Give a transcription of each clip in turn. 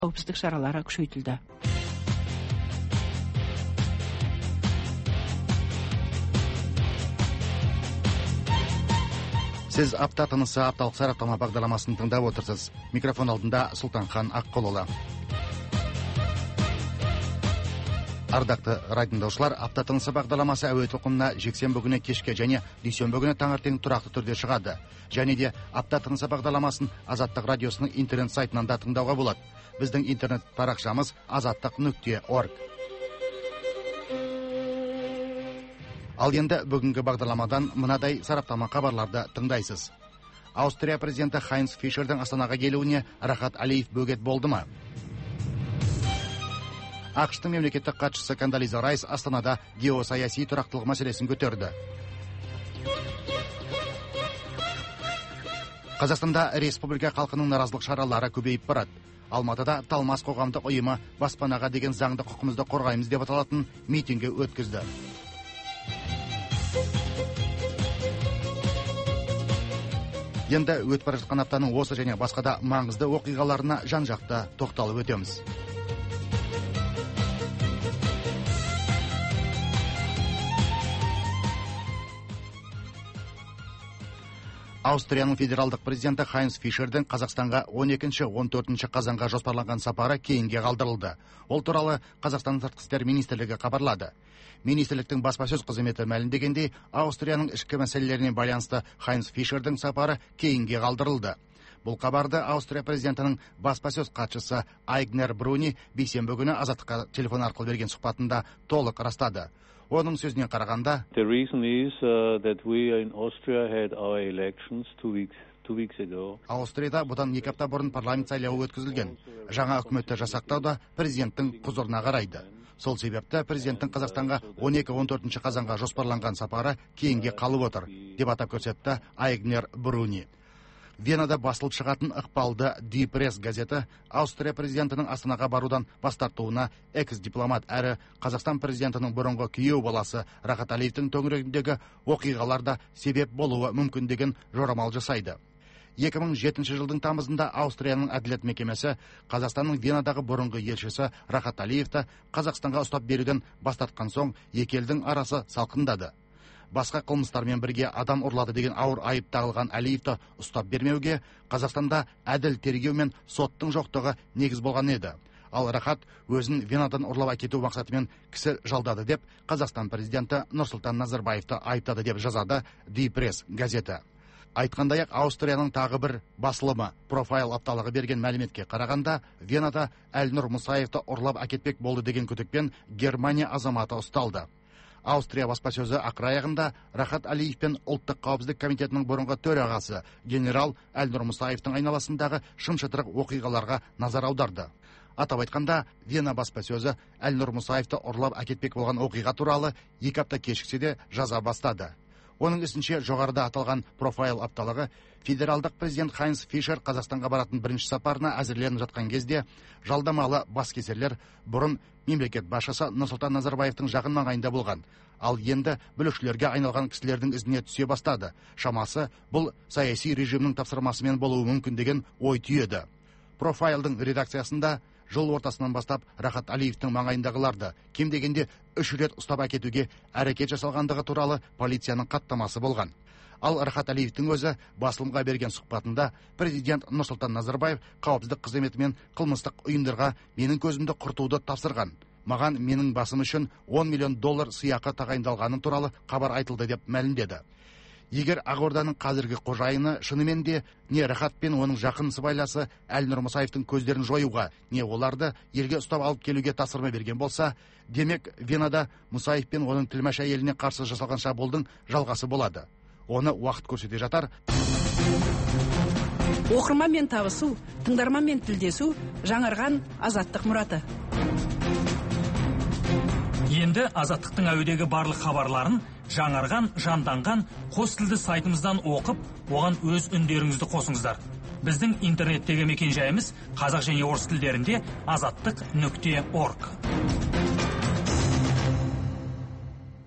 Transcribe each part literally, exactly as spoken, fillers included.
қауіпсіздік шаралары күшейтілді. Сіз апта тынысы апталық сараптама бағдарламасын тыңдап отырсыз. Микрофон алдында Сұлтанхан Аққолұлы. Ардақты радиотыңдаушылар, апта тынысы бағдарламасы әуе толқынына жексенбі күні кешке және дүйсенбі күні таңертең тұрақты түрде шығады. Және де апта тынысы бағдарламасын Азаттық радиосының интернет сайтынан да тыңдауға болады. Біздің интернет парақшамыз азаттық нүкте орг. Ал енді бүгінгі бағдарламадан мынадай сараптама хабарларды тыңдайсыз. Аустрия президенті Хайнц Фишердің Астанаға келуіне Рахат Алиев бөгет болды ма? ақш-тың мемлекеттік хатшысы Кондолиза Райс Астанада геосаяси тұрақтылық мәселесін көтерді. Қазақстанда республика халқының наразылық шаралары көбейіп барады. Алматыда Талмас қоғамдық ұйымы баспанаға деген заңды құқымызды қорғаймыз деп аталатын митингі өткізді. Енді өтіп бара жатқан аптаның осы және басқа да маңызды оқиғаларына жан-жақты тоқталып өтеміз. Аустрияның федералдық президенті Хайнц Фишердің Қазақстанға он екінші он төртінші қазанға жоспарланған сапары кейінге қалдырылды. Ол туралы Қазақстан сыртқы істер министрлігі хабарлады. Министрліктің баспасөз қызметі мәлімдегендей, Аустрияның ішкі мәселелеріне байланысты Хайнц Фишердің сапары кейінге қалдырылды. Бұл хабарды Аустрия президентінің баспасөз хатшысы Айгнер Бруни бейсенбі күні Азаттыққа телефон арқылы берген сұхбатында толық растады. Оның сөзіне қарағанда, The reason is uh, that we in Austria had our elections two weeks two weeks ago. Аустрияда бұдан екі апта бұрын парламент сайлауы өткізілген. Жаңа үкіметті жасақтау да президенттің құзырына қарайды. Сол себепті президенттің Қазақстанға он екі он төртінші қазанға жоспарланған сапары кейінге қалып отыр, деп атап көрсетті Айгнер Бруни. Венада басылып шығатын ықпалды Die Press газеті Аустрия президентінің Астанаға барудан бас тартуына экс-дипломат әрі Қазақстан президентінің бұрынғы күйеу баласы Рахат Алиевтің төңірегіндегі оқиғаларда себеп болуы мүмкін деген жорамал жасайды. екі мың жетінші жылдың тамызында Аустрияның әділет мекемесі Қазақстанның Венадағы бұрынғы елшісі Рахат Алиевті Қазақстанға ұстап беруден бас тартқан соң екі елдің арасы салқындады. Басқа қылмыстармен бірге адам ұрлады деген ауыр айып тағылған Алиевті ұстап бермеуге Қазақстанда әділ тергеу мен соттың жоқтығы негіз болған еді. Ал Рахат өзін Венадан ұрлап әкету мақсатымен кісі жалдады деп Қазақстан президенті Нұрсұлтан Назарбаевты айыптады деп жазады Die Press газеті. Айтқандай-ақ, Аустрияның тағы бір басылымы Профайл апталығы берген мәліметке қарағанда, Венада Әлнұр Мұсаевты ұрлап әкетпек болды деген күдікпен Германия азаматы ұсталды. Аустрия баспасөзі ақыраяғында Рахат Алиев пен ұлттық қауіпсіздік комитетінің бұрынғы төрағасы генерал Әлнұр Мұсаевтың айналасындағы шым-шытырық оқиғаларға назар аударды. Атап айтқанда, Вена баспасөзі Әлнұр Мұсаевты ұрлап әкетпек болған оқиға туралы екі апта кешіксе де жаза бастады. Оның үстінше жоғарыда аталған Профайл апталығы федералдық президент Хайнц Фишер Қазақстанға баратын бірінші сапарына әзірленіп жатқан кезде жалдамалы баскесерлер бұрын мемлекет басшысы Нұрсұлтан Назарбаевтың жақын маңайында болған. Ал енді бүлікшілерге айналған кісілердің ізіне түсе бастады. Шамасы бұл саяси режимнің тапсырмасымен болуы мүмкін деген ой түйеді. Профайлдың редакциясында жыл ортасынан бастап Рахат Алиевтің маңайындағыларды кем дегенде үш рет ұстап әкетуге әрекет жасалғандығы туралы полицияның хаттамасы болған. Ал Рахат Алиевтің өзі басылымға берген сұхбатында президент Нұрсұлтан Назарбаев қауіпсіздік қызметі мен қылмыстық ұйымдарға менің көзімді құртуды тапсырған. Маған менің басым үшін он миллион доллар сыйақы тағайындалғаны туралы хабар айтылды деп мәлімдеді. Егер Ақорданың қазіргі қожайыны шынымен де не Рахат пен оның жақын сыбайласы Әлнұр Мұсаевтың көздерін жоюға, не оларды елге ұстап алып келуге тапсырма берген болса, демек Венада Мұсаев пен оның тілмәш әйеліне қарсы жасалған шабуылдың жалғасы болады. Оны уақыт көрсете жатар. Оқырманмен табысу, тыңдарманмен тілдесу жаңарған Азаттық мұраты. Енді Азаттықтың әуедегі барлық хабарларын жаңарған, жанданған қос тілді сайтымыздан оқып, оған өз үндеріңізді қосыңыздар. Біздің интернеттегі мекен жайымыз қазақ және орыс тілдерінде азаттық нүкте орг.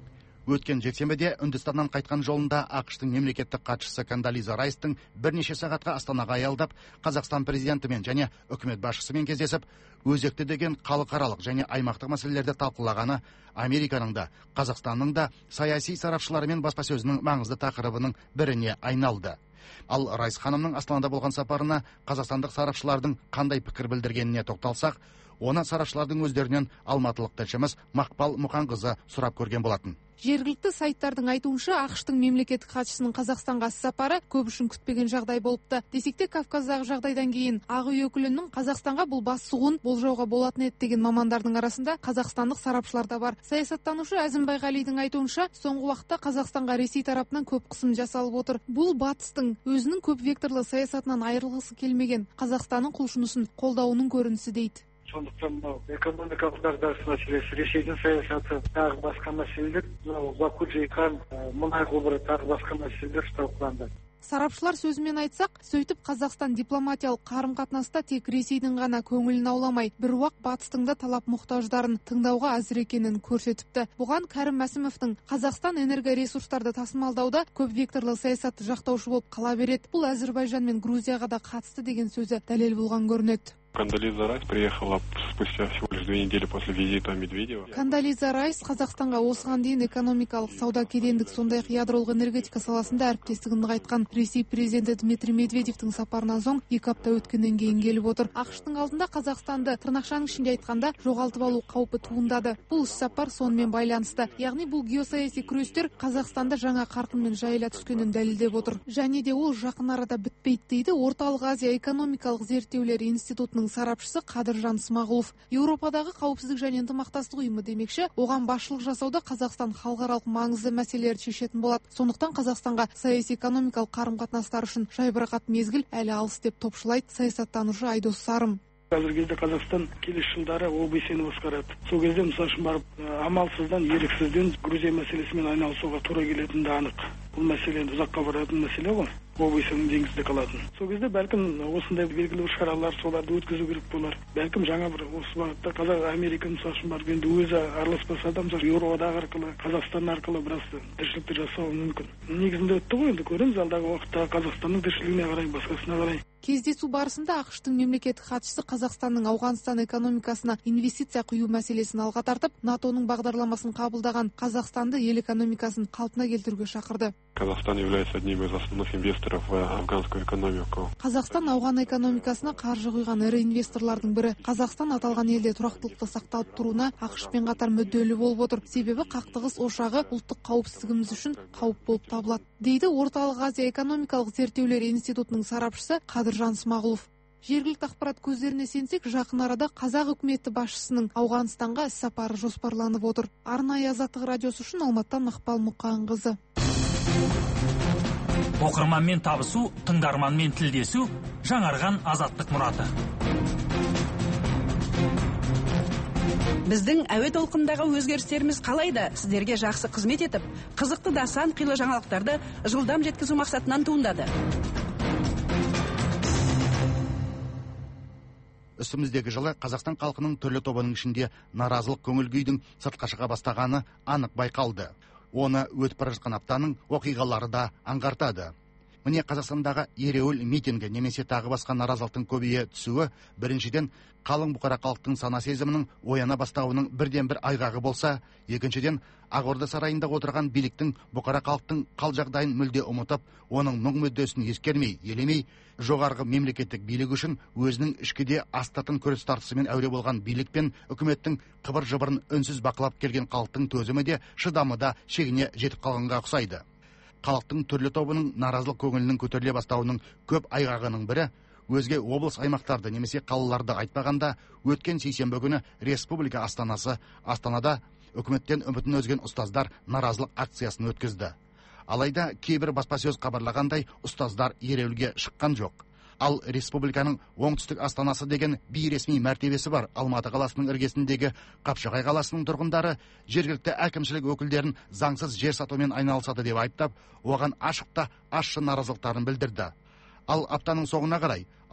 Өткен жексенбіде Үндістаннан қайтқан жолында ақш-тың мемлекеттік хатшысы Кондолиза Райстың бірнеше сағатқа Астанаға аялдап, Қазақстан президентімен және үкімет басшысымен кездесіп, өзекті деген халықаралық және аймақтық мәселелерді талқылағаны Американың да, Қазақстанның да саяси сарапшыларымен баспасөзінің маңызды тақырыбының біріне айналды. Ал Райс ханымның Астанада болған сапарына қазақстандық сарапшылардың қандай пікір білдіргеніне тоқталсақ, оны сарапшылардың өздерінен алматылық тілшіміз Мақпал Мұқанқызы сұрап көрген болатын. Жергілікті сайттардың айтуынша, ақш-тың мемлекеттік хатшысының Қазақстанға сапары көп үшін күтпеген жағдай болыпты. Десек те, Кавказдағы жағдайдан кейін ақ үй өкілінің Қазақстанға бұл бас сұғын болжауға болатын еді деген мамандардың арасында қазақстандық сарапшылар да бар. Саясаттанушы Әзім Байғалидің айтуынша, соңғы уақытта Қазақстанға Ресей тарапынан көп қысым жасалып отыр. Бұл батыстың өзінің көп векторлы саясатынан айырылғысы келмеген Қазақстанның құлшынысын қолдауының көрінісі дейді. Сондықтан мынау экономикалық дағдарыс мәселесі, Ресейдің саясаты, тағы басқа мәселелер, мынау Баку жиған мұнай құбыры, тағы басқа мәселелер талқыланды. Сарапшылар сөзімен айтсақ, сөйтіп Қазақстан дипломатиялық қарым-қатынаста тек Ресейдің ғана көңілін ауламай, бір уақ батыстың да талап мұқтаждарын тыңдауға әзір екенін көрсетіпті. Бұған Кәрім Мәсімовтің Қазақстан энергоресурстарды тасымалдауда көп векторлы саясатты жақтаушы болып қала береді. Бұл Әзербайжан мен Грузияға да қатысты деген сөзі дәлел болған көрінеді. Кондолиза Райс приехала спустя всего лишь две недели после визита Медведева. Кондолиза Райс Қазақстанға осыған дейін экономикалық, сауда кедендік, сондай-ақ ядролық энергетика саласында әріптестігін нығайтқан Ресей президенті Дмитрий Медведевтің сапарынан соң екі апта өткеннен кейін келіп отыр. ақш-тың алдында Қазақстанды тырнақшаның ішінде айтқанда жоғалтып алу қаупі туындады. Бұл іс-сапар сонымен байланысты. Яғни бұл геосаяси күрестер Қазақстанда жаңа қарқынмен жайыла түскенін дәлелдеп отыр. Және де ол жақын арада бітпейді дейді Орталық Азия экономикалық зерттеулер институтының сарапшысы Қадыржан Смағұлов. Еуропадағы қауіпсіздік және ынтымақтастық ұйымы демекші, оған басшылық жасауда Қазақстан халықаралық маңызды мәселелерді шешетін болады. Сондықтан Қазақстанға саяси экономикалық қарым-қатынастар үшін жайбарақат мезгіл әлі алыс деп топшылайды саясаттанушы Айдос Сарым. Қазіргі кезде Қазақстан келесі жылдары о бэ се-ні басқарады. Сол кезде мысалы үшін барып амалсыздан, еріксізден Грузия мәселесімен айналысуға тура келетіні анық. Бұл мәселе ұзаққа баратын мәселе ғой. о бэ се-ның деңгізде қалатын. Сол кезде бәлкім осындай белгілі бір шаралар, соларды өткізу керек болар. Бәлкім жаңа бір осы бағытта Қазақ Америка мысалы үшін барып енді өзі араласпаса да, мысалы Еуроодақ арқылы, Қазақстан арқылы біраз тіршілікті жасауы мүмкін. Негізінде өтті ғой, енді көреміз алдағы уақытта Қазақстанның тіршілігіне қарай, басқасына қарай. Кездесу барысында ақш-тың мемлекеттік хатшысы Қазақстанның Ауғанстан экономикасына инвестиция құю мәселесін алға тартып, натоның бағдарламасын қабылдаған Қазақстанды ел экономикасын қалпына келтіруге шақырды. Казахстан является одним из основных инвесторов в афганскую экономику. Қазақстан ауған экономикасына қаржы құйған ірі инвесторлардың бірі. Қазақстан аталған елде тұрақтылықты сақталып тұруына ақш-пен қатар мүдделі болып отыр. Себебі қақтығыс ошағы ұлттық қауіпсіздігіміз үшін қауіп болып табылады, дейді Орталық Азия экономикалық зерттеулер институтының сарапшысы Қадыржан Смағұлов. Жергілікті ақпарат көздеріне сенсек, жақын арада қазақ үкіметі басшысының Ауғанстанға іс-сапары жоспарланып отыр. Арнайы Азаттық радиосы үшін Алматыдан Мақпал Мұқанқызы. Оқырманмен табысу, тыңдарманмен тілдесу, жаңарған азаттық мұраты. Біздің әуе толқындағы өзгерістеріміз қалайда сіздерге жақсы қызмет етіп, қызықты да сан қилы жаңалықтарды жылдам жеткізу мақсатынан туындады. Үстіміздегі жылы Қазақстан халқының түрлі тобының ішінде наразылық көңіл күйдің сыртқа шыға бастағаны анық байқалды. Оны өтіп бара жатқан аптаның оқиғалары да аңғартады. Міне Қазақстандағы ереуіл митингі немесе тағы басқа наразылықтың көбейе түсуі біріншіден қалың бұқара халықтың сана сезімінің ояна бастауының бірден бір айғағы болса, екіншіден Ақорда сарайында отырған биліктің бұқара халықтың қал жағдайын мүлде ұмытып, оның мұң мүддесін ескермей, елемей, жоғарғы мемлекеттік билік үшін өзінің ішкіде астатын күрес тартысымен әуре болған билік пен үкіметтің қыбыр-жыбырын үнсіз бақылап келген халықтың төзімі де шыдамы да шегіне жетіп қалғанға ұқсайды. Халықтың түрлі тобының наразылық көңілінің көтеріле бастауының көп айғағының бірі өзге облыс аймақтарды немесе қалаларды айтпағанда өткен сейсенбі күні республика астанасы Астанада үкіметтен үмітін үзген ұстаздар наразылық акциясын өткізді. Алайда кейбір баспасөз хабарлағандай ұстаздар ереуілге шыққан жоқ. Ал республиканың оңтүстік астанасы деген бейресми мәртебесі бар Алматы қаласының іргесіндегі Қапшағай қаласының тұрғындары жергілікті әкімшілік өкілдерін заңсыз жер сатумен айналысады деп айыптап, оған ашықта ащы наразылықтарын білдірді. Ал аптаның соңына қарай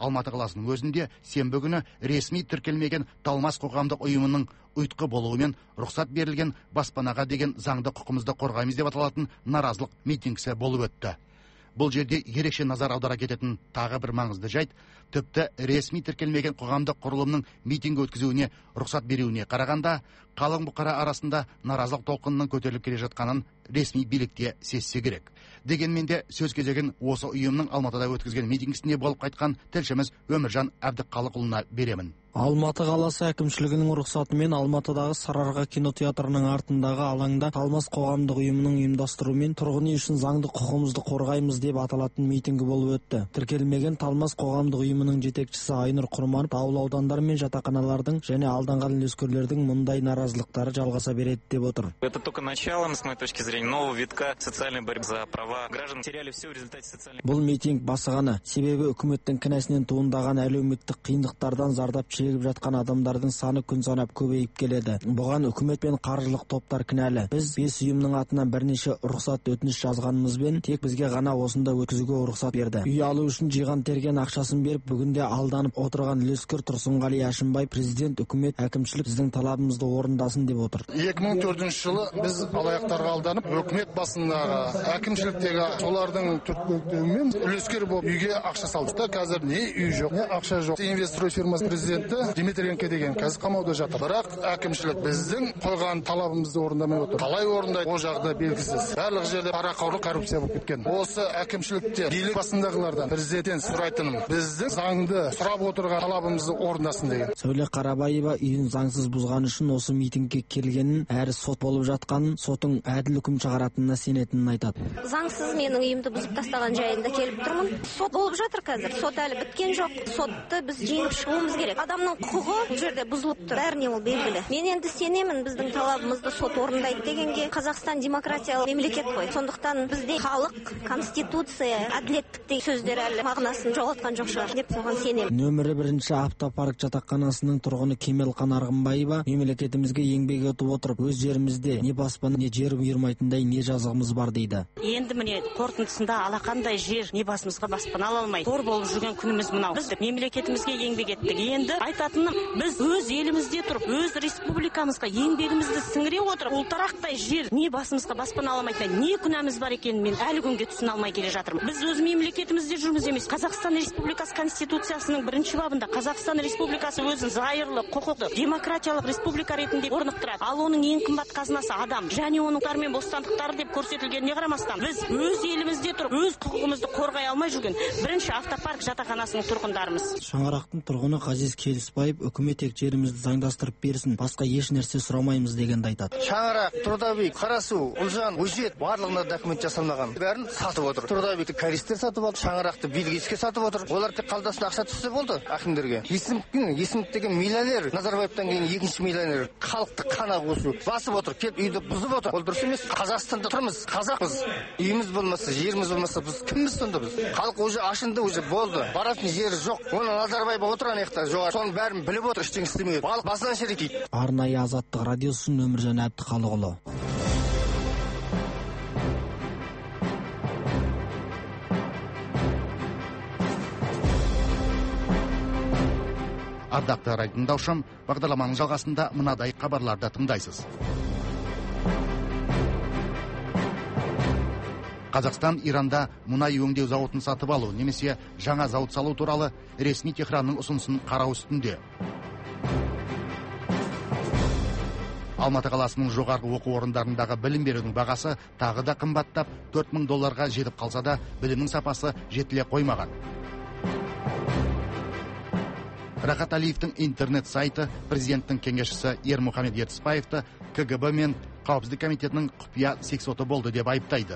Алматы қаласының өзінде сенбі күні ресми тіркелмеген Талмас қоғамдық ұйымының ұйытқы болуымен рұқсат берілген баспанаға деген заңды құқымызды қорғаймыз деп аталатын наразылық митингісі болып өтті. Бұл жерде ерекше назар аудара кететін тағы бір маңызды жайт, тіпті ресми тіркелмеген қоғамдық құрылымның митинг өткізуіне рұқсат беруіне қарағанда, қалың бұқара арасында наразылық толқынының көтеріліп келе жатқанын ресми билікте сезсе керек. Дегенмен де сөз кезегін осы ұйымның Алматыда өткізген митингісіне болып қайтқан тілшіміз Өміржан Әбдіқалықұлына беремін. Алматы қаласы әкімшілігінің рұқсатымен Алматыдағы Сарыарқа кинотеатрының артындағы алаңда Талмас қоғамдық ұйымының ұйымдастыруымен тұрғын үй үшін заңды құқығымызды қорғаймыз деп аталатын митингі болып өтті. Тіркелмеген Талмас қоғамдық ұйымының жетекшісі Айнұр Құрманов ауыл аудандар мен жатақханалардың және алданған үлескерлердің мұндай наразылықтары жалғаса береді деп отыр. Это только начало, с моей точки зрения, нового витка социальной борьбы за права граждан. Теряли все в результате социальной. Бұл митинг басығаны, себебі үкіметтің кінәсінен туындаған әлеуметтік қиындықтардан зардап шегіп жатқан адамдардың саны күн санап көбейіп келеді. Бұған үкімет пен қаржылық топтар кінәлі. Біз бес ұйымның атынан бірнеше рұқсат өтініш жазғанымызбен тек бізге ғана осында өткізуге рұқсат берді. Үй алу үшін жиған терген ақшасын беріп, бүгінде алданып отырған үлескер Тұрсынғали Әшімбай президент, үкімет, әкімшілік біздің талабымызды орындасын деп отыр. екі мың төртінші жылы біз алаяқтарға алданып, үкімет басындағы әкімшіліктегі солардың түртпектеуімен үлескер болып үйге ақша салдық та, қазір не үй жоқ, не ақша жоқ. Инвестор фирмасы президенті Дмитриенко деген қазір қамауда жатыр. Бірақ әкімшілік біздің қойған талабымызды орындамай отыр. Қалай орындайды, ол жағда белгісіз. Барлық жерде парақорлық, коррупция болып кеткен. Осы әкімшілікте билік басындағылардан президенттен сұрайтыным, біздің заңды сұрап отырған талабымызды орындасын деген. Сәуле Қарабаева үйін заңсыз бұзған үшін осы митингке келгенін, әрі сот болып жатқанын, сотың әділ үкім шығаратынына сенетінін айтады. Заңсыз менің үйімді бұзып тастаған жайында келіп тұрмын. Сот болып жатыр қазір. Сот әлі біткен жоқ. Сотты біз жеңіп шығуымыз керек. Адамның құқығы бұл жерде бұзылып тұр. Бәріне ол белгілі. Мен енді сенемін біздің талабымызды сот орындайды дегенге. Қазақстан демократиялы мемлекет қой. Сондықтан бізде халық, конституция, әділеттік деген сөздер әлі мағынасын жоғалтқан жоқ шығар деп соған сенемін. Нөмірі бірінші автопарк жатақханасының тұрғыны Кемелқан Арғынбаева еңбекетімізге еңбек етіп отырып, өз жерімізде не баспана, не жер бұйырмайтындай не жазығымыз бар дейді. Енді міне қорытындысында алақандай жер не басымызға баспана ала алмай қор болып жүрген күніміз мынау. Біз мемлекетімізге еңбек еттік. Енді айтатыным, біз өз елімізде тұрып, өз республикамызға еңбегімізді сіңіре отырып, ұлтарақтай жер не басымызға баспана ала алмайтындай не күнәміз бар екенін мен әлі күнге түсіне алмай келе жатырмын. Біз өз мемлекетімізде жүрміз емес. Қазақстан Республикасы Конституциясының бірінші бабында Қазақстан Республикасы өзін зайырлы, құқықты, демократиялық республика ретінде орнықтырады. Ал оның ең қымбат қазынасы адам және оның мен бостандықтары деп көрсетілгеніне қарамастан, біз өз елімізде тұрып, өз құқығымызды қорғай алмай жүрген бірінші автопарк жатақханасының тұрғындарымыз. Шаңырақтың тұрғыны Ғазиз Келісбаев, үкімет тек жерімізді заңдастырып берсін, басқа еш нәрсе сұрамаймыз дегенді айтады. Шаңырақ, Тұрдабек, Қарасу, Ұлжан, Өжет барлығына документ жасалмаған. Бәрін сатып отыр. Тұрдабекті користер сатып алды, Шаңырақты билгеске сатып отыр. Олар тек қалтасына ақша түссе болды әкімдерге. Есімовтің, Есімов деген миллионер, Назарбаевтан кейін екінші миллионер, халықты қана қосу басып отыр, келіп үйді бұзып отыр. Ол дұрыс емес. Қазақстанда тұрмыз, қазақпыз. Үйіміз болмаса, жеріміз болмаса, біз кімбіз сонда біз? Халық уже ашынды, уже болды. Баратын жері жоқ. Оны Назарбаев отырған аяқта жоғары. Соның бәрін біліп отыр, ештеңе істемейді. Халық басынан шіркейді. Арнайы Азаттық радиосы Өміржан Әбдіқалықұлы. Ардақты радио тыңдаушым, бағдарламаның жалғасында мынадай хабарларды тыңдайсыз. Қазақстан Иранда мұнай өңдеу зауытын сатып алу немесе жаңа зауыт салу туралы ресми Техранның ұсынысын қарау үстінде. Алматы қаласының жоғарғы оқу орындарындағы білім берудің бағасы тағы да қымбаттап төрт мың долларға жетіп қалса да, білімнің сапасы жетіле қоймаған. Рахат Алиевтің интернет сайты президенттің кеңесшісі Ермұхамед Ертісбаевты К Г Б мен Қауіпсіздік комитетінің құпия сексоты болды деп айыптайды.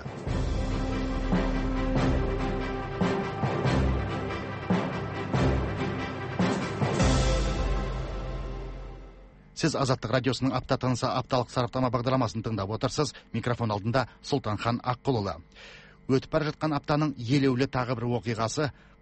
Сіз Азаттық радиосының апта тынысы апталық сараптама бағдарламасын тыңдап отырсыз. Микрофон алдында Сұлтанхан Аққұлұлы. Өтіп бара жатқан аптаның елеулі тағы бір оқиғасы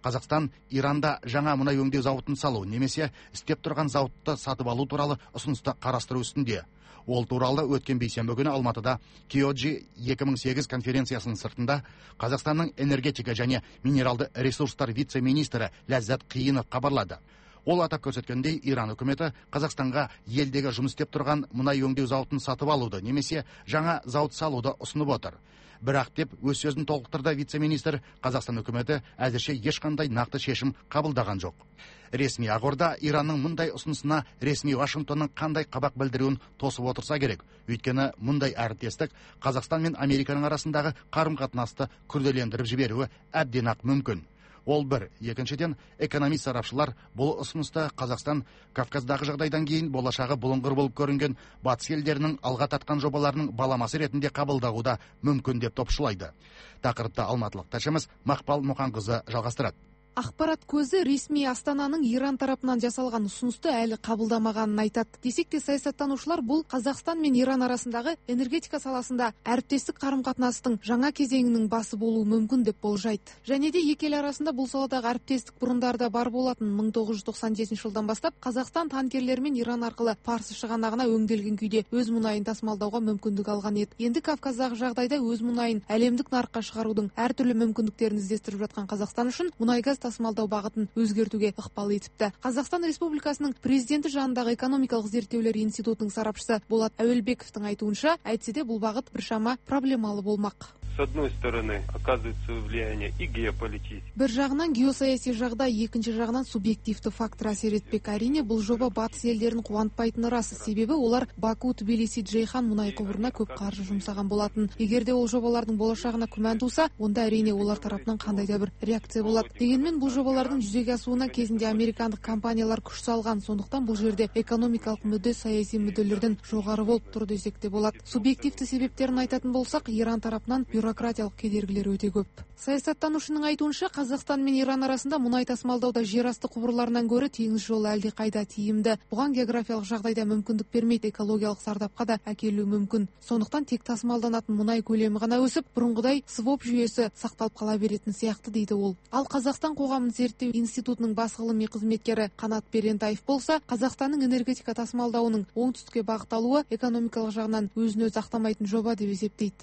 Қазақстан Иранда жаңа мұнай өңдеу зауытын салу немесе істеп тұрған зауытты сатып алу туралы ұсынысты қарастыру үстінде. Ол туралы өткен бейсенбі күні Алматыда Киоджи екі мың сегіз конференциясының сыртында Қазақстанның энергетика және минералды ресурстар вице-министрі Ләззат Қиынов хабарлады. Ол атап көрсеткендей, Иран үкіметі Қазақстанға елдегі жұмыс істеп тұрған мұнай өңдеу зауытын сатып алуды немесе жаңа зауыт салуды ұсынып отыр. Бірақ деп өз сөзін толықтырды вице-министр, Қазақстан үкіметі әзірше ешқандай нақты шешім қабылдаған жоқ. Ресми ақорда Иранның мұндай ұсынысына ресми Вашингтонның қандай қабақ білдіруін тосып отырса керек. Өйткені мұндай әріптестік Қазақстан мен Американың арасындағы қарым-қатынасты күрделендіріп жіберуі әбден ақ мүмкін. Ол бір. Екіншіден, экономист сарапшылар бұл ұсынысты Қазақстан Кавказдағы жағдайдан кейін болашағы бұлыңғыр болып көрінген батыс елдерінің алға тартқан жобаларының баламасы ретінде қабылдауы да мүмкін деп топшылайды. Тақырыпта алматылық тілшіміз Мақпал Мұқанқызы жалғастырады. Ақпарат көзі ресми Астананың Иран тарапынан жасалған ұсынысты әлі қабылдамағанын айтады. Десек те саясаттанушылар бұл Қазақстан мен Иран арасындағы энергетика саласында әріптестік қарым-қатынастың жаңа кезеңінің басы болуы мүмкін деп болжайды. Және де екі ел арасында бұл саладағы әріптестік бұрындарда бар болатын. мың тоғыз жүз тоқсан жетінші жылдан бастап Қазақстан танкерлермен Иран арқылы Парсы шығанағына өңделген күйде өз мұнайын тасымалдауға мүмкіндік алған еді. Енді Кавказдағы жағдайда өз мұнайын әлемдік нарыққа шығарудың әртүрлі мүмкіндіктерін іздестіріп жатқан Қазақстан үшін мұнай-газ тасымалдау бағытын өзгертуге ықпал етіпті. Қазақстан Республикасының президенті жанындағы экономикалық зерттеулер институтының сарапшысы Болат Әуелбековтың айтуынша, әйтсе де бұл бағыт біршама проблемалы болмақ. С одной стороны, оказывается влияние и геополитическое. Бір жағынан геосаяси жағдай, екінші жағынан субъективті фактор әсер етпек. Әрине, бұл жоба батыс елдерін қуантпайтыны рас. Себебі олар Баку, Тбилиси, Джейхан мұнай құбырына көп қаржы жұмсаған болатын. Егерде ол жобалардың болашағына күмән туса, онда әрине олар тарапынан қандай да бір реакция болады. Дегенмен бұл жобалардың жүзеге асуына кезінде американдық компаниялар күш салған. Сондықтан бұл жерде экономикалық мүдде саяси мүдделерден жоғары болып тұр десек те болады. Субъективті себептерін айтатын болсақ, Иран тарапынан бюрократиялық кедергілер өте көп. Саясаттанушының айтуынша, Қазақстан мен Иран арасында мұнай тасымалдауда жерасты құбырларынан гөрі теңіз жолы әлде қайда тиімді. Бұған географиялық жағдайда мүмкіндік бермейді, экологиялық зардапқа да әкелуі мүмкін. Сондықтан тек тасымалданатын мұнай көлемі ғана өсіп, бұрынғыдай своп жүйесі сақталып қала беретін сияқты дейді ол. Ал Қазақстан қоғамын зерттеу институтының бас ғылыми қызметкері Қанат Перентаев болса, Қазақстанның энергетика тасымалдауының оңтүстікке бағытталуы экономикалық жағынан өзін өзі ақтамайтын жоба деп есептейді.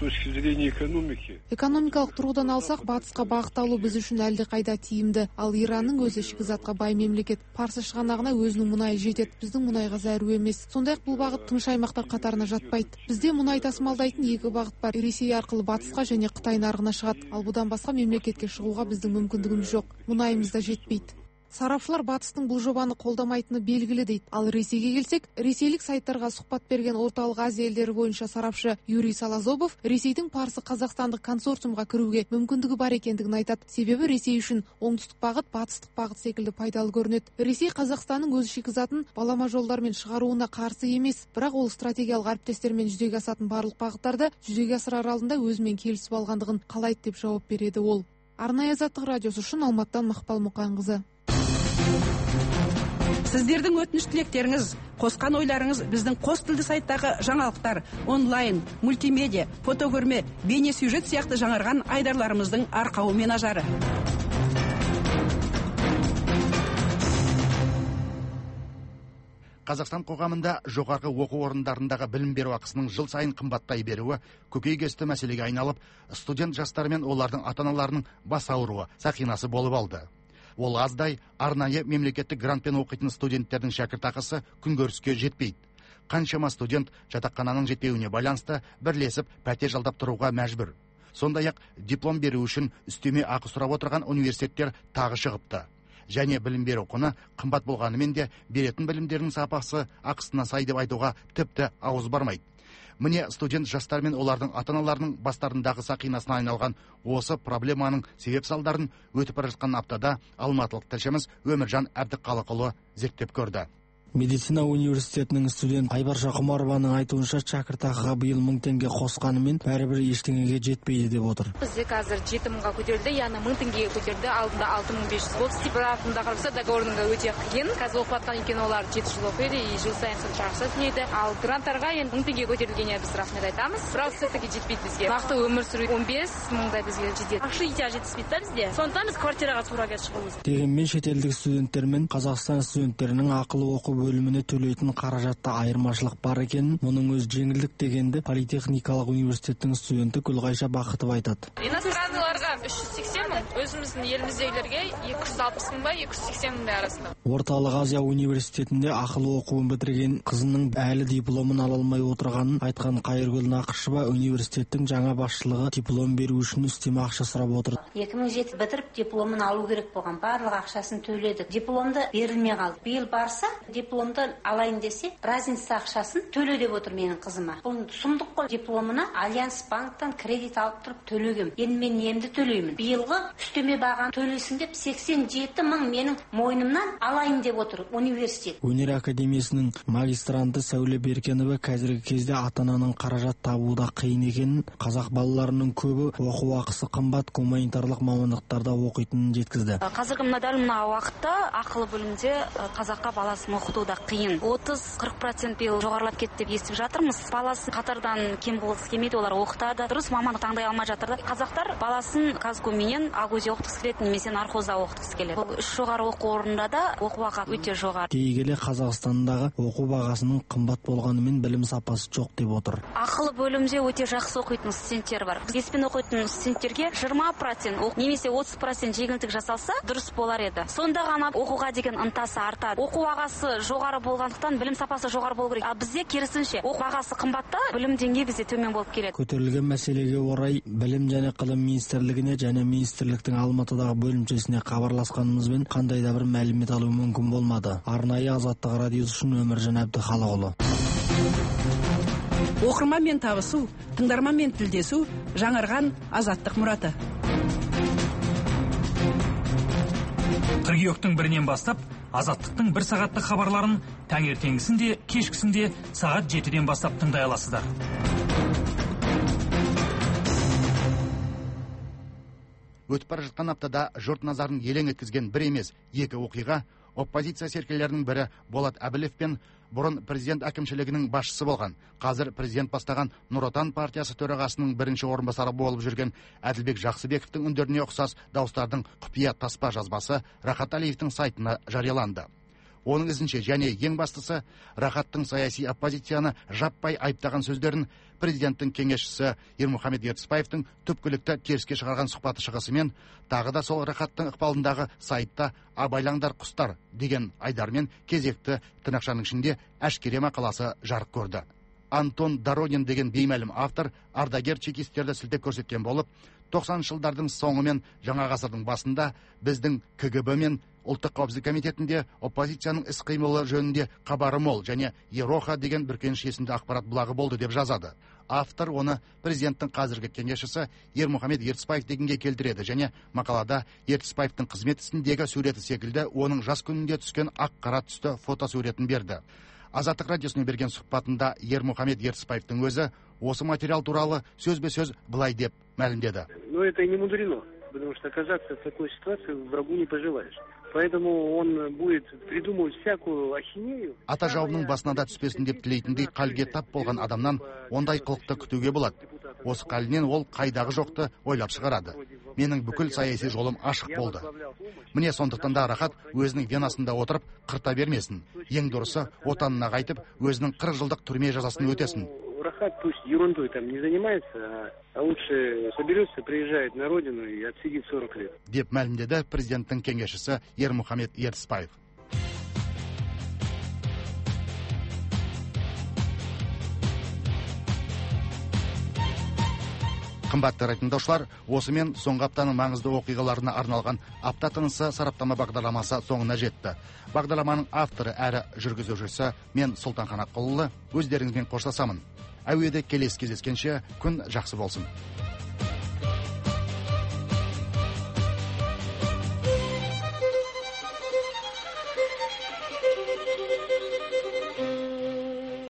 Экономикалық тұрғыдан алсақ, батысқа бағытталу біз үшін әлде қайда тиімді. Ал Иранның өзі шикізатқа бай мемлекет. Парсы шығанағына өзінің мұнайы жетеді. Біздің мұнайға зәру емес. Сондай-ақ бұл бағыт тыныш аймақтар қатарына жатпайды. Бізде мұнай тасымалдайтын екі бағыт бар. Ресей арқылы батысқа және Қытай нарығына шығады. Ал бұдан басқа мемлекетке шығуға біздің мүмкіндігіміз жоқ. Мұнайымыз да жетпейді. Сарапшылар батыстың бұл жобаны қолдамайтыны белгілі дейді. Ал Ресейге келсек, ресейлік сайттарға сұхбат берген Орталық Азия елдері бойынша сарапшы Юрий Салазобов Ресейдің Парсы Қазақстандық консорциумға кіруге мүмкіндігі бар екендігін айтады. Себебі Ресей үшін оңтүстік бағыт батыстық бағыт секілді пайдалы көрінеді. Ресей Қазақстанның өз шикізатын балама жолдармен шығаруына қарсы емес, бірақ ол стратегиялық әріптестермен жүзеге асатын барлық бағыттарды жүзеге асырар алдында өзімен келісіп алғандығын қалайды деп жауап береді ол. Арнайы Азаттық радиосы үшін Алматыдан Мақпал Мұқанқызы. Сіздердің өтініш тілектеріңіз, қосқан ойларыңыз біздің қос тілді сайттағы жаңалықтар, онлайн, мультимедиа, фотокөрме, бейне сюжет сияқты жаңарған айдарларымыздың арқауы мен ажары. Қазақстан қоғамында жоғарғы оқу орындарындағы білім беру ақысының жыл сайын қымбаттай беруі көкейкесті мәселеге айналып, студент жастар мен олардың ата-аналарының бас ауруы, сақинасы болып алды. Ол аздай арнайы мемлекеттік грантпен оқитын студенттердің шәкіртақысы күнкөріске жетпейді. Қаншама студент жатақхананың жетпеуіне байланысты бірлесіп пәтер жалдап тұруға мәжбүр. Сондай-ақ диплом беру үшін үстеме ақы сұрап отырған университеттер тағы шығыпты. Және білім беру құны қымбат болғанымен де беретін білімдердің сапасы ақысына сай деп айтуға тіпті ауыз бармайды. Міне студент жастар мен олардың ата-аналарының бастарындағы сақинасына айналған осы проблеманың себеп салдарын өтіп бара жатқан аптада алматылық тілшіміз Өміржан Әбдіқалықұлы зерттеп көрді. Медицина университетінің студент Айбарша Құмарованың айтуынша шәкіртақыға биыл мың теңге қосқанымен бәрібір ештеңеге жетпейді деп отыр. Бізде қазір жеті мыңға көтерілді, яғни мың теңгеге көтерілді, алдында алты мың бес жүз болды. Стипендиатында қараса договордың өте қиын. Қазір оқып жатқан екен олар жеті жыл оқиды, и жыл сайын сонша ақша төлейді. Ал гранттарға енді мың теңге көтерілгеніне біз рахмет айтамыз. Бірақ все-таки жетпейді бізге. Нақты өмір сүру он бес мыңдай бізге жетеді. Ақша ите жетіспейді да бізде. Сондықтан біз квартираға тура келіп шығамыз. Дегенмен шетелдік студенттер мен Қазақстан студенттерінің ақылы оқу бөліміне төлейтін қаражатта айырмашылық бар екенін, мұның өз жеңілдік дегенді Политехникалық университеттің студенті Гүлғайша Бақытова айтады. Иностранцыларға үш жүз сексен мың, өзіміздің еліміздегілерге екі жүз алпыс мың ба, екі жүз сексен мың арасында. Орталық Азия университетінде ақылы оқуын бітірген қызының әлі дипломын ала алмай отырғанын айтқан Қайыргүл Нақышева университеттің жаңа басшылығы диплом беру үшін үстеме ақша сұрап отыр. екі мың жеті бітіріп дипломын алу керек болған, барлық ақшасын төледік. Дипломды берілмей қалды. Биыл барса, дипломды алайын десе, разница ақшасын төле деп отыр менің қызыма. Бұл сұмдық қой. Дипломына Альянс банктан кредит алып тұрып төлегем. Енді мен немді төлеймін. Биылғы үстеме бағаны төлесін деп сексен жеті мың менің мойнымнан алайын деп отыр университет. Өнер академиясының магистранты Сәуле Беркенова қазіргі кезде ата-ананың қаражат табуда қиын екенін, қазақ балаларының көбі оқу ақысы қымбат гуманитарлық мамандықтарда оқитынын жеткізді. Қазіргі мына дәл мына уақытта ақылы бөлімде қазаққа баласын оқыту да қиын. отыз қырық процент биыл жоғарылап кетті деп естіп жатырмыз. Баласы қатардан кем болғысы келмейді, олар оқытады. Дұрыс мамандық таңдай алмай жатыр да. Қазақтар баласын Казгуменен Агузе оқытқысы келеді, немесе нархозда оқытқысы келеді. Бұл үш жоғары оқу орнында да оқу бағасы өте жоғары. Дей келе Қазақстандағы оқу бағасының қымбат болғанымен білім сапасы жоқ деп отыр. Ақылы бөлімде өте жақсы оқитын студенттер бар. Бізбен оқитын студенттерге жиырма процент немесе отыз процент жеңілдік жасалса дұрыс болар еді. Сонда ғана оқуға деген ынтасы артады. Оқу бағасы жоғары болғандықтан білім сапасы жоғары болу керек. Ал бізде керісінше оқу бағасы қымбатта, білім деңгейі бізде төмен болып келеді. Көтерілген мәселеге орай білім және ғылым министрлігіне және министрліктің Алматыдағы бөлімшесіне хабарласқанымызбен қандай да бір мәлімет алу мүмкін болмады. Арнайы Азаттық радиосы үшін Өміржан Әбдіхалықұлы. Оқырманмен табысу, тыңдарманмен тілдесу, жаңарған азаттық мұраты. Қыркүйектің бірінен бастап азаттықтың бір сағаттық хабарларын таңертеңгісінде, кешкісінде сағат жетіден бастап тыңдай аласыздар. Өтіп бара жатқан аптада жұрт назарын елең еткізген бір емес, екі оқиға оппозиция серкелерінің бірі Болат Әбілев пен бұрын президент әкімшілігінің басшысы болған, қазір президент бастаған Нұр Отан партиясы төрағасының бірінші орынбасары болып жүрген Әділбек Жақсыбековтің үндеріне ұқсас дауыстардың құпия таспа жазбасы Рахат Әлиевтің сайтына жарияланды. Оның ізінше және ең бастысы Рахаттың саяси оппозицияны жаппай айыптаған сөздерін президенттің кеңесшісі Ермұхамед Ертісбаевтың түпкілікті теріске шығарған сұхбаты шығысымен, тағы да сол Рахаттың ықпалындағы сайтта «Абайлаңдар құстар» деген айдармен кезекті тырнақшаның ішінде әшкере мақаласы жарық көрді. Антон Доронин деген беймәлім автор ардагер чекистерді сілтеп көрсеткен болып, тоқсаныншы жылдардың соңы мен жаңа ғасырдың басында біздің ка гэ бэ мен Ұлттық қауіпсіздік комитетінде оппозицияның іс-қимылы жөнінде хабары мол және Ероха деген бүркеніш есімді ақпарат бұлағы болды деп жазады. Автор оны президенттің қазіргі кеңесшісі Ермұхамед Ертісбаев дегенге келтіреді және мақалада Ертісбаевтың қызмет ісіндегі суреті секілді оның жас күнінде түскен ақ-қара түсті фотосуретін берді. Азаттық радиосына берген сұхбатында Ермұхамед Ертісбаевтың өзі осы материал туралы сөзбе-сөз былай деп мәлімдеді. Но это и не мудрено, потому что оказаться в такой ситуации врагу не пожелаешь. Поэтому он будет придумывать всякую ахинею. Ата жауының басына да түспесін деп тілейтіндей қалге тап болған адамнан ондай қылықты күтуге болады. Осы қалінен ол қайдағы жоқты ойлап шығарады. Менің бүкіл саяси жолым ашық болды. Міне сондықтан да Рахат өзінің венасында отырып қырта бермесін. Ең дұрысы отанына қайтып, өзінің қырық жылдық түрме жазасын өтесін. Рахат пусть ерундой там не занимается, а лучше соберется, приезжает на родину и отсидит сорок лет. Деп мәлімдеді президенттің кеңесшісі Ермұхамед Ертісбаев. Қымбатты тыңдаушылар, осымен соңғы аптаның маңызды оқиғаларына арналған апта тынысы сараптама бағдарламасы соңына жетті. Бағдарламаның авторы әрі жүргізушісі мен Сұлтан Қанатқұлұлы өздеріңізбен қоштасамын. Әуеде келесі кездескенше күн жақсы болсын.